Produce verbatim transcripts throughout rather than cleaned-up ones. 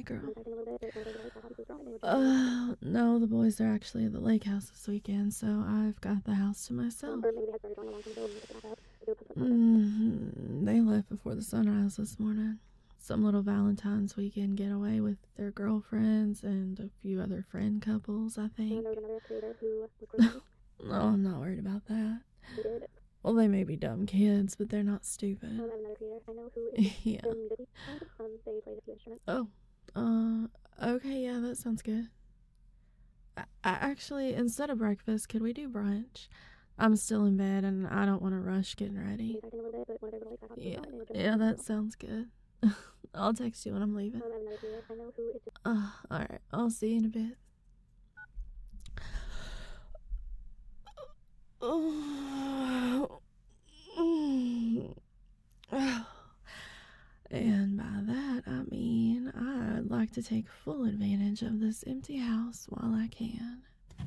girl. Uh, no, the boys are actually at the lake house this weekend, so I've got the house to myself. Mm-hmm. They left before the sunrise this morning. Some little Valentine's weekend getaway with their girlfriends and a few other friend couples, I think. No, I'm not worried about that. Well, they may be dumb kids, but they're not stupid. Yeah. Oh, uh, okay, yeah, that sounds good. I, I actually, instead of breakfast, could we do brunch? I'm still in bed and I don't want to rush getting ready. Yeah, yeah, that sounds good. I'll text you when I'm leaving. Uh, alright, I'll see you in a bit. Oh. And by that, I mean I'd like to take full advantage of this empty house while I can.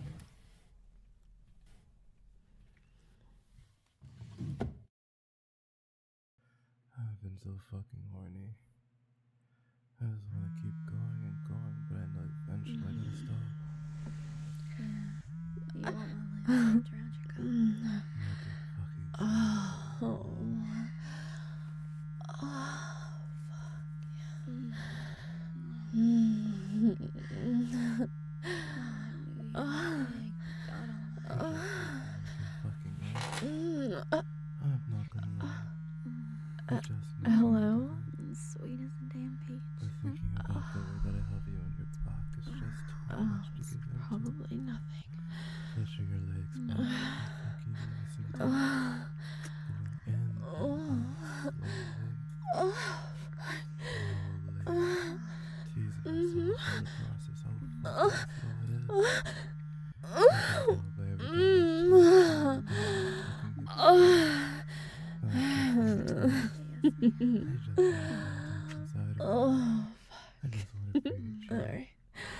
I've been so fucking horny. I just want to keep going and going, but I know eventually I gotta stop. You won't want to lay my around your cup. What the fucking Oh. Oh, fuck. I'm not gonna lie. Uh, It just makes hello? me good. Sweet as a damn peach. But thinking about the way that I have you on your back is just too Oh, much to it's give into. probably nothing. Touching your legs back and fucking you listening to Oh. you know, in and Oh. out slowly. Oh. Slowly. Teasing myself in the process how fucking slow it is. I can tell by every time you tease me, I just want to inside of Oh, you. I just want to breathe you. alright.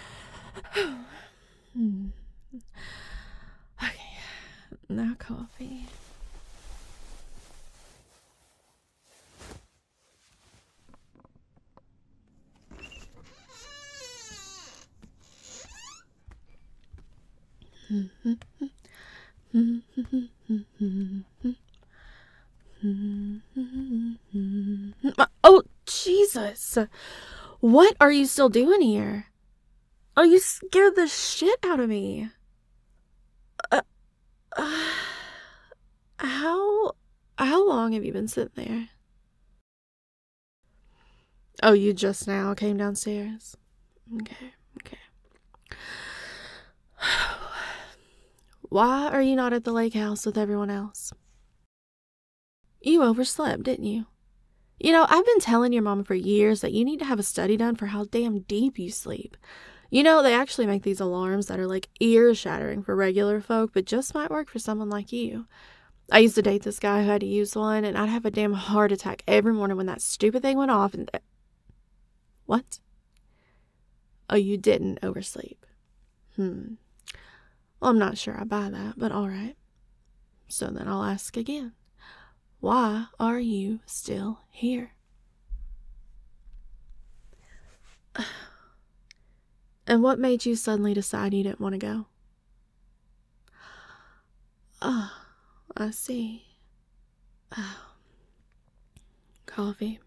Hmm. Okay, now coffee. Oh, Jesus. What are you still doing here? Oh, you scared the shit out of me. Uh, uh, how, how long have you been sitting there? Oh, you just now came downstairs? Okay, okay. Why are you not at the lake house with everyone else? You overslept, didn't you? You know, I've been telling your mom for years that you need to have a study done for how damn deep you sleep. You know, they actually make these alarms that are like ear-shattering for regular folk, but just might work for someone like you. I used to date this guy who had to use one, and I'd have a damn heart attack every morning when that stupid thing went off and... What? Oh, you didn't oversleep. Hmm. Well, I'm not sure I buy that, but alright. So then I'll ask again. Why are you still here? And what made you suddenly decide you didn't want to go? Oh, I see. Oh. Coffee.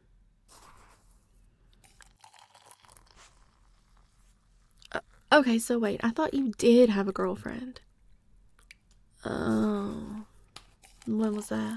Uh, okay, so wait, I thought you did have a girlfriend. Oh. When was that?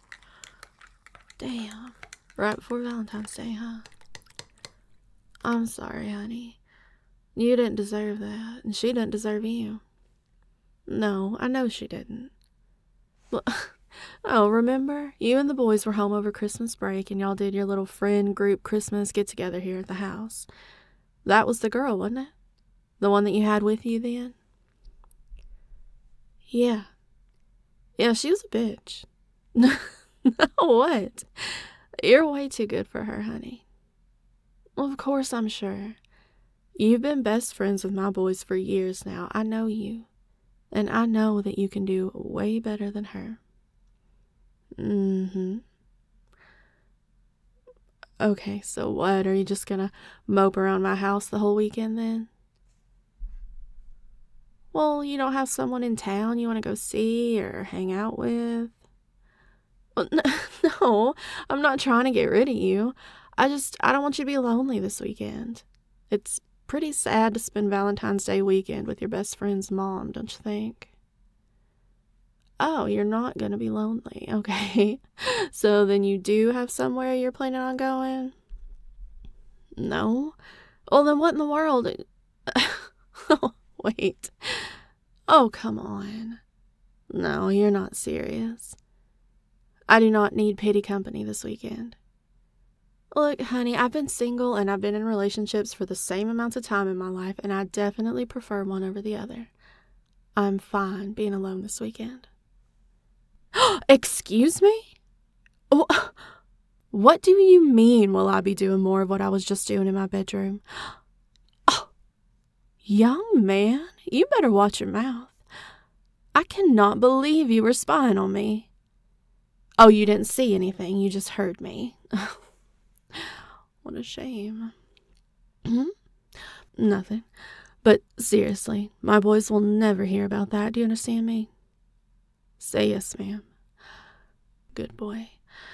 Damn. Right before Valentine's Day, huh? I'm sorry, honey. You didn't deserve that, and she didn't deserve you. No, I know she didn't. Well, oh, remember? You and the boys were home over Christmas break, and y'all did your little friend group Christmas get-together here at the house. That was the girl, wasn't it? The one that you had with you then? Yeah. Yeah, she was a bitch. No, what? You're way too good for her, honey. Well, of course I'm sure. You've been best friends with my boys for years now. I know you. And I know that you can do way better than her. Mm-hmm. Okay, so what? Are you just gonna mope around my house the whole weekend then? Well, you don't have someone in town you want to go see or hang out with? Well, n- no, I'm not trying to get rid of you. I just, I don't want you to be lonely this weekend. It's pretty sad to spend Valentine's Day weekend with your best friend's mom, don't you think? Oh, you're not gonna be lonely. Okay. So then you do have somewhere you're planning on going? No? Well, then what in the world? Oh, wait. Oh, come on. No, you're not serious. I do not need pity company this weekend. Look, honey, I've been single and I've been in relationships for the same amount of time in my life, and I definitely prefer one over the other. I'm fine being alone this weekend. Excuse me? Oh, what do you mean will I be doing more of what I was just doing in my bedroom? Oh, young man, you better watch your mouth. I cannot believe you were spying on me. Oh, you didn't see anything, you just heard me. What a shame. Hmm? Nothing. But seriously, my boys will never hear about that, do you understand me? Say yes, ma'am. Good boy.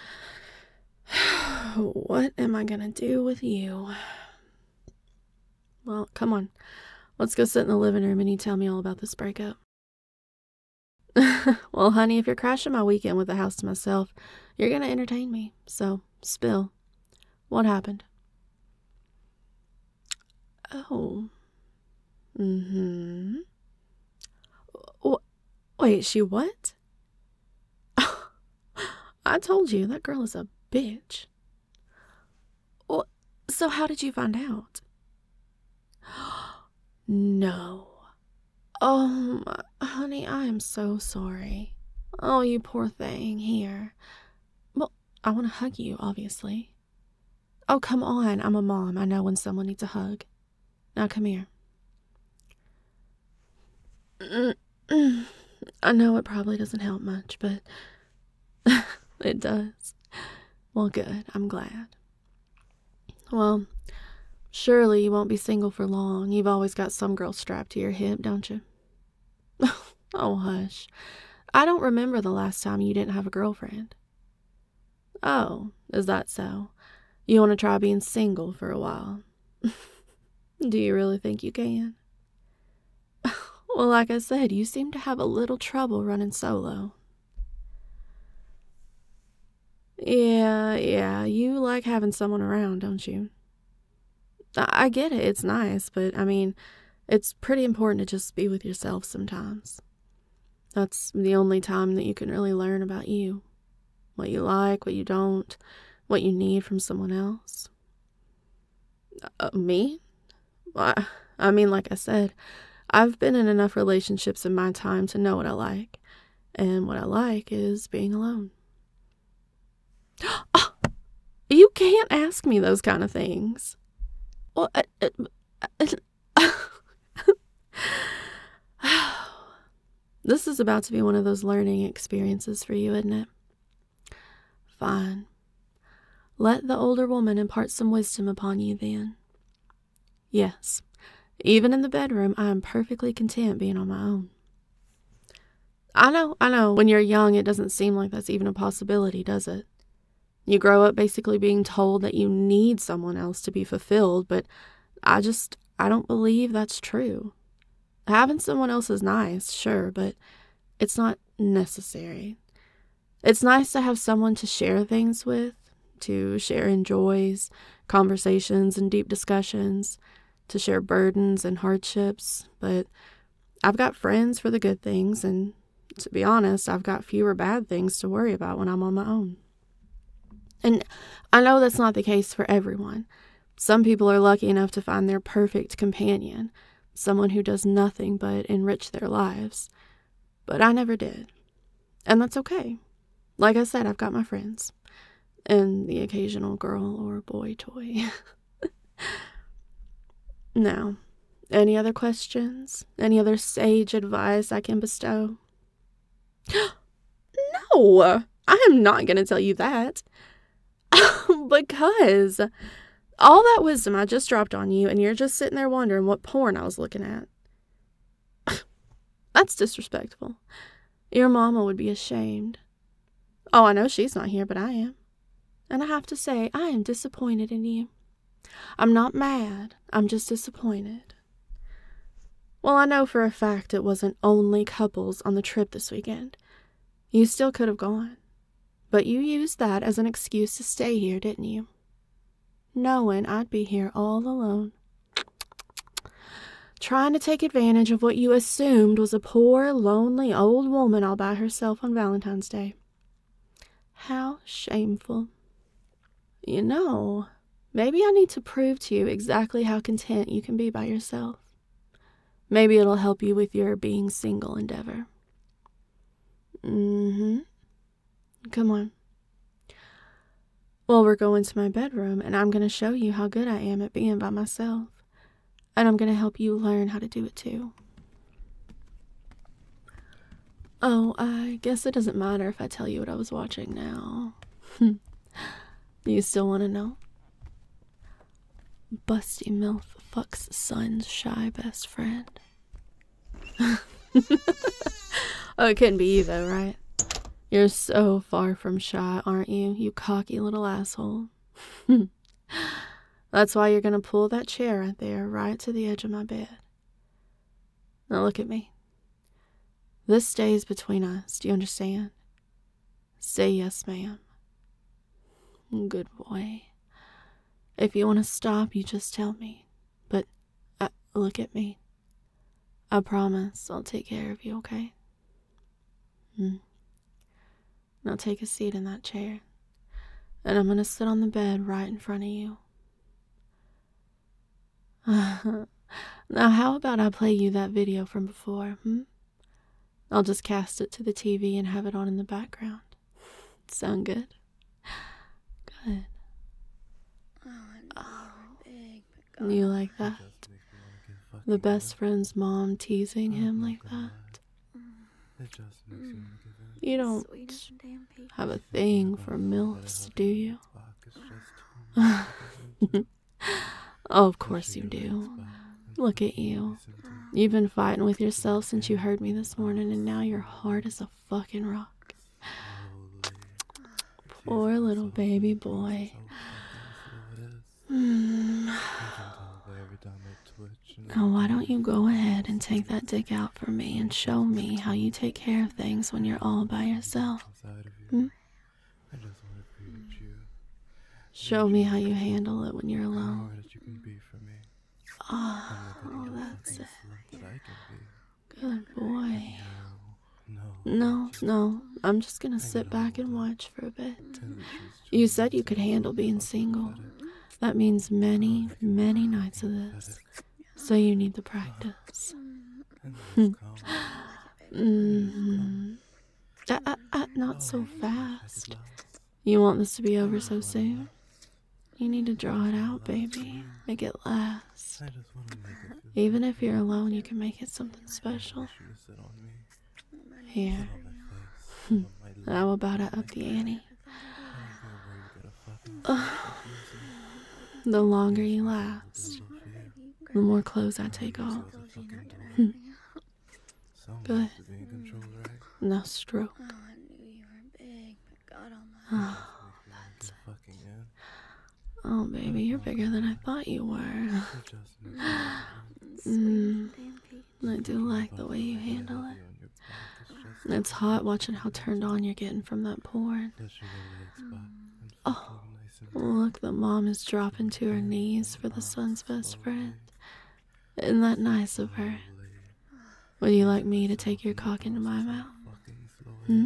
What am I gonna do with you? Well, come on. Let's go sit in the living room and you tell me all about this breakup. Well, honey, if you're crashing my weekend with the house to myself, you're gonna entertain me. So, spill. What happened? Oh. Mm-hmm. W- wait, she what? I told you, that girl is a bitch. Well, so how did you find out? No. Oh, honey, I am so sorry. Oh, you poor thing. Here. Well, I want to hug you, obviously. Oh, come on. I'm a mom. I know when someone needs a hug. Now, come here. I know it probably doesn't help much, but it does. Well, good. I'm glad. Well, surely you won't be single for long. You've always got some girl strapped to your hip, don't you? Oh, hush. I don't remember the last time you didn't have a girlfriend. Oh, is that so? You want to try being single for a while? Do you really think you can? Well, like I said, you seem to have a little trouble running solo. Yeah, yeah, you like having someone around, don't you? I, I get it, it's nice, but I mean, it's pretty important to just be with yourself sometimes. That's the only time that you can really learn about you. What you like, what you don't, what you need from someone else. Uh, me? I, I mean, like I said, I've been in enough relationships in my time to know what I like. And what I like is being alone. Oh, you can't ask me those kind of things. Well, uh, uh, uh, this is about to be one of those learning experiences for you, isn't it? Fine. Let the older woman impart some wisdom upon you then. Yes, even in the bedroom, I am perfectly content being on my own. I know, I know, when you're young, it doesn't seem like that's even a possibility, does it? You grow up basically being told that you need someone else to be fulfilled, but I just, I don't believe that's true. Having someone else is nice, sure, but it's not necessary. It's nice to have someone to share things with, to share in joys, conversations, and deep discussions, to share burdens and hardships, but I've got friends for the good things, and to be honest, I've got fewer bad things to worry about when I'm on my own. And I know that's not the case for everyone. Some people are lucky enough to find their perfect companion, someone who does nothing but enrich their lives. But I never did. And that's okay. Like I said, I've got my friends. And the occasional girl or boy toy. Now, any other questions? Any other sage advice I can bestow? No, I am not going to tell you that. Because all that wisdom I just dropped on you, and you're just sitting there wondering what porn I was looking at. That's disrespectful. Your mama would be ashamed. Oh, I know she's not here, but I am. And I have to say, I am disappointed in you. I'm not mad. I'm just disappointed. Well, I know for a fact it wasn't only couples on the trip this weekend. You still could have gone. But you used that as an excuse to stay here, didn't you? Knowing I'd be here all alone. Trying to take advantage of what you assumed was a poor, lonely old woman all by herself on Valentine's Day. How shameful. You know, maybe I need to prove to you exactly how content you can be by yourself. Maybe it'll help you with your being single endeavor. Mm-hmm. Come on. Well, we're going to my bedroom, and I'm going to show you how good I am at being by myself. And I'm going to help you learn how to do it too. Oh, I guess it doesn't matter if I tell you what I was watching now. You still want to know? Busty MILF fucks son's shy best friend. Oh, it couldn't be you though, right? You're so far from shy, aren't you, you cocky little asshole? That's why you're gonna pull that chair right there, right to the edge of my bed. Now look at me. This stays between us, do you understand? Say yes, ma'am. Good boy. If you want to stop, you just tell me. But uh, look at me. I promise I'll take care of you, okay? Hmm. Now take a seat in that chair. And I'm going to sit on the bed right in front of you. Now how about I play you that video from before, hmm? I'll just cast it to the T V and have it on in the background. Sound good? Good. Oh, I know you were big, but God, You like that? The best friend's mom teasing him like that? It just makes you wanna give in. You don't sweet as a damn peach. have a thing for MILFs, do you? It's just too much to give in to. Oh, of course you do. Look at you. You've been fighting with yourself since you heard me this morning, and now you're hard as a fucking rock. Poor little baby boy. Mm. Now, why don't you go ahead and take that dick out for me and show me how you take care of things when you're all by yourself? Hmm? I just want to preach you. Show me how you handle it when you're More alone. that you can be for me. Oh, I'm oh the biggest that's fucking it. slut that I can be. Good boy. No, No, no, I'm just gonna sit back and watch for a bit. You said you could handle being single. That means many, many nights of this. So you need the practice. Mm-hmm. Uh, uh, uh, not so fast. You want this to be over so soon? You need to draw it out, baby. Make it last. Even if you're alone, you can make it something special. Here. How about I up the ante? Uh, the longer you last, the more clothes I take off. Good. Now stroke. Oh, I knew you were big, but God almighty. Oh, that's it. Oh, baby, you're bigger than I thought you were. Sweet as a Mm, damn peach. I do like the way you handle it. It's hot watching how turned on you're getting from that porn. Oh, look, the mom is dropping to her knees for the son's best friend. Isn't that nice of her? Would you like me to take your cock into my mouth? Hmm?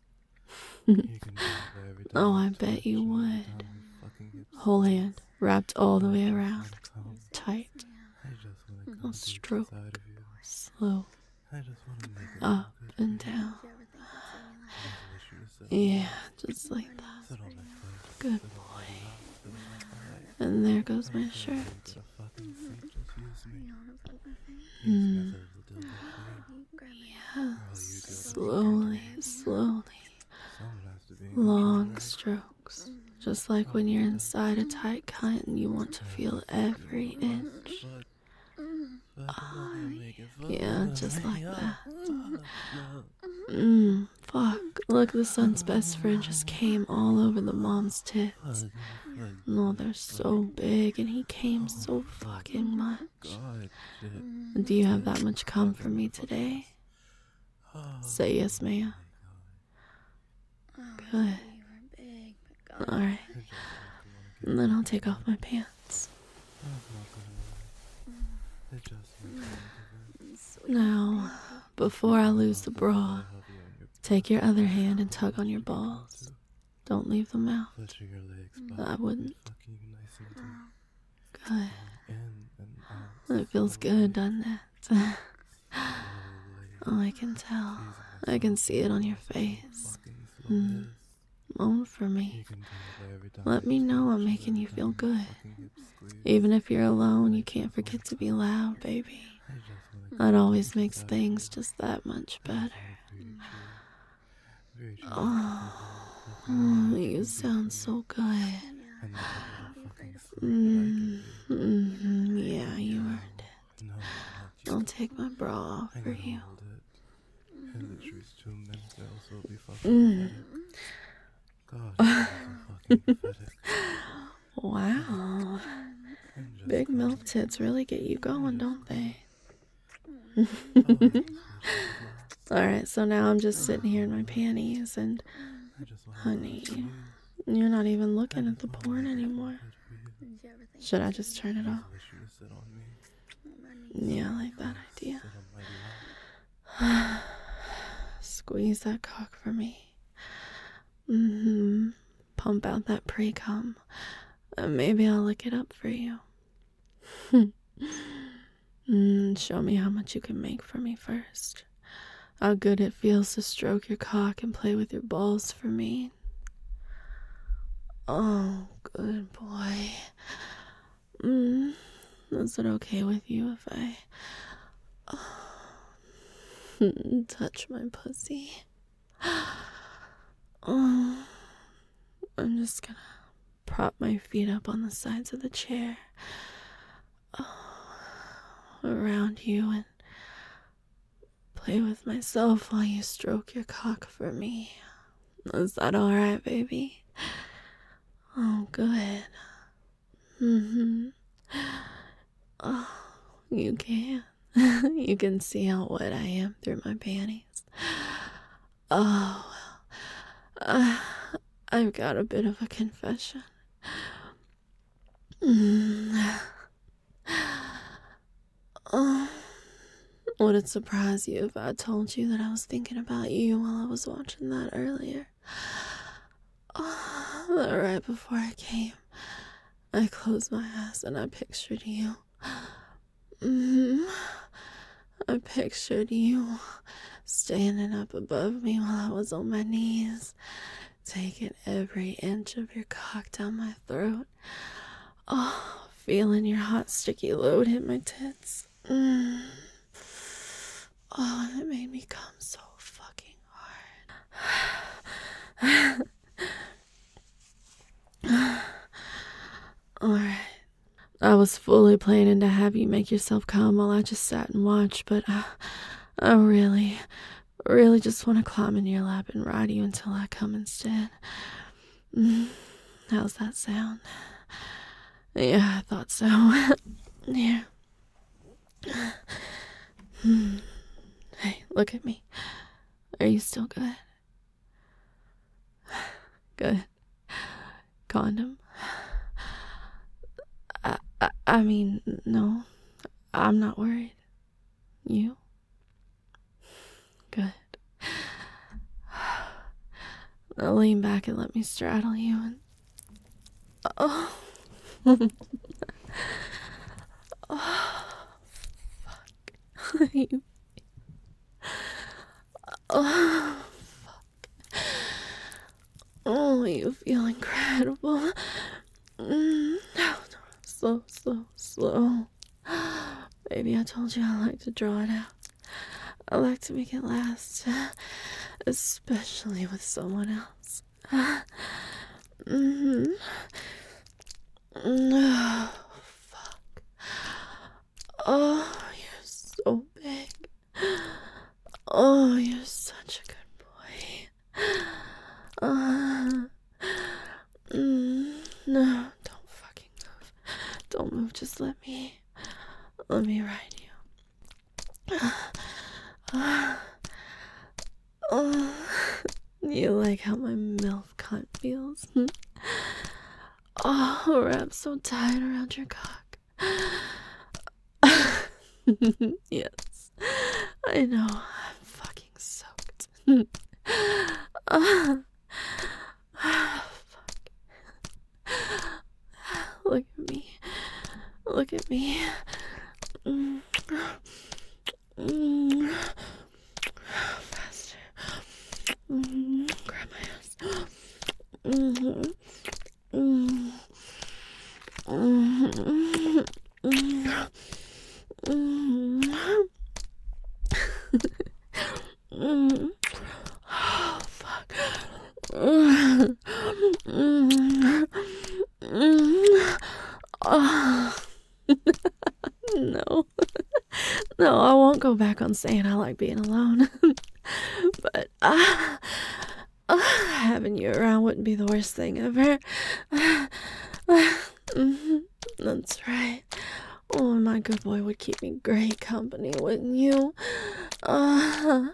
Oh, I bet you would. Whole hand, wrapped all the way around. Tight. I'll stroke. Slow. Up and down. Yeah, just like that. Good boy. And there goes my shirt. Hmm. Yes. Slowly, slowly. Long strokes. Just like when you're inside a tight cunt and you want to feel every inch. Oh, yeah, just like that. Mmm, fuck. Look, the son's best friend just came all over the mom's tits. No, they're so big and he came so fucking much. Do you have that much cum for me today? Say yes, ma'am. Good. Alright. And then I'll take off my pants. Now, before I lose the bra, take your other hand and tug on your balls. Don't leave them out. I wouldn't. Good. It feels good, doesn't it? Oh, I can tell. I can see it on your face. Mm. Moan for me. Let me know I'm making you feel good. Even if you're alone, you can't forget to be loud, baby. That always makes things just that much better. Oh, oh you sound so good. Mm, mm-hmm, yeah, you earned it. I'll take my bra off for you. Mm. Wow. Big MILF tits really get you going, don't they? Alright, so now I'm just sitting here in my panties and, honey, you're not even looking at the porn anymore. Should I just turn it off? Yeah, I like that idea. Squeeze that cock for me. Mm-hmm. Pump out that pre-cum. And maybe I'll lick it up for you. mm, show me how much you can make for me first. How good it feels to stroke your cock and play with your balls for me. Oh, good boy. Mm, is it okay with you if I oh, touch my pussy? Oh, I'm just gonna prop my feet up on the sides of the chair oh, around you and play with myself while you stroke your cock for me. Is that alright, baby? Oh, good. Mm-hmm. Oh, you can. You can see how wet I am through my panties. Oh, uh, I've got a bit of a confession. Mm. Oh, would it surprise you if I told you that I was thinking about you while I was watching that earlier? Oh, that right before I came, I closed my eyes and I pictured you. Mm-hmm. I pictured you standing up above me while I was on my knees, taking every inch of your cock down my throat. Oh, feeling your hot sticky load hit my tits. Mm. Oh, and it made me come so fucking hard. Alright. I was fully planning to have you make yourself come while I just sat and watched, but I, I really, really just want to climb in your lap and ride you until I come instead. Mm. How's that sound? Yeah, I thought so. Here. Hmm. Hey, look at me. Are you still good? Good. Condom? I, I, I mean, no. I'm not worried. You? Good. Now lean back and let me straddle you and... Oh. Oh, fuck. You... Oh, fuck. Oh, you feel incredible. Mm. Slow, slow, slow. Baby, I told you I like to draw it out. I like to make it last, especially with someone else. Mm-hmm. Oh, fuck. Oh, you're so big. Oh, you're such a good boy. Uh, mm, no, don't fucking move. Don't move, just let me, let me ride you. Uh, oh, you like how my MILF cunt feels? Oh, wrapped so tight around your cock. Yes, I know, I'm fucking soaked. uh, fuck. Look at me. Look at me. Mm. Mm. Faster. Mm. Grab my ass. Mm-hmm. Mm. Mm-hmm. Mm. Mm. Mm. Oh, fuck. Mm. Mm. Mm. Oh. No. No, I won't go back on saying I like being alone. But uh, uh, having you around wouldn't be the worst thing ever. Uh, uh, mm-hmm. That's right. Oh, my good boy would keep me great company, wouldn't you? Uh,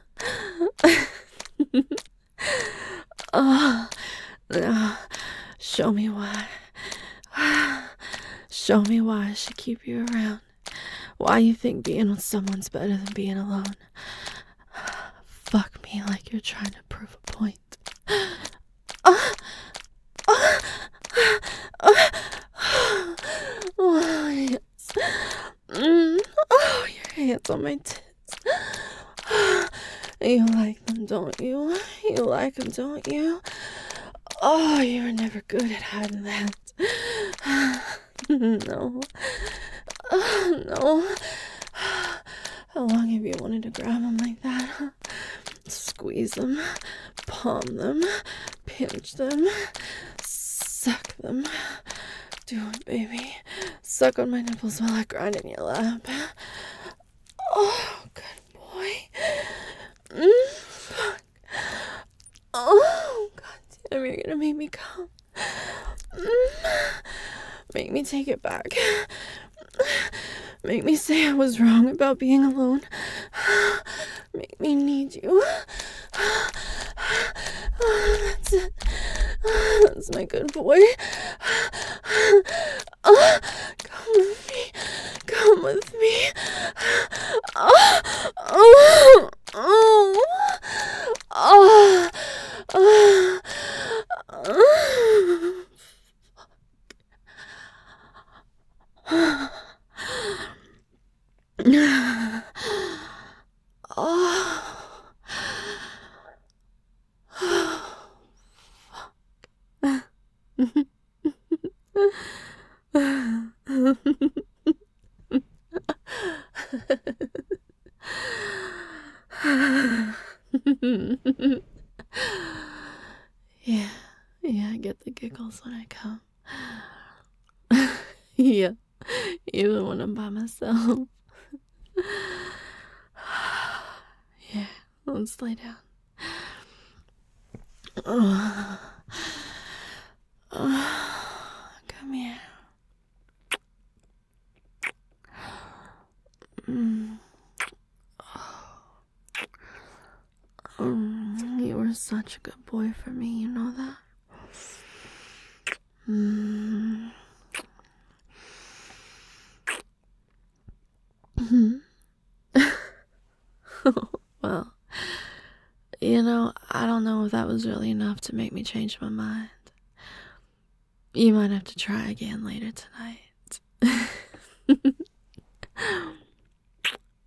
uh, now, show me why. Show me why I should keep you around. Why you think being with someone's better than being alone. Fuck me like you're trying to prove a point. Uh, uh, uh, oh, yes. Mm, oh, your hands on my tits. You like them, don't you? You like them, don't you? Oh, you were never good at hiding that. No. Oh, no. How long have you wanted to grab them like that? Squeeze them, palm them, pinch them, suck them. Do it, baby. Suck on my nipples while I grind in your lap. Oh, good boy. Mm, fuck. Oh, god damn, you're gonna make me come. Mm, make me take it back. Make me say I was wrong about being alone. Make me need you. That's it. That's my good boy. Come with me. Come with me. Oh, oh, oh, oh, oh, oh. Yeah, yeah, I get the giggles when I come. Yeah, even when I'm by myself. Yeah, let's lay down. Oh. Oh, come here. Mm. Oh. Mm, you were such a good boy for me, you know that? Mm. Well, you know, I don't know if that was really enough to make me change my mind. You might have to try again later tonight.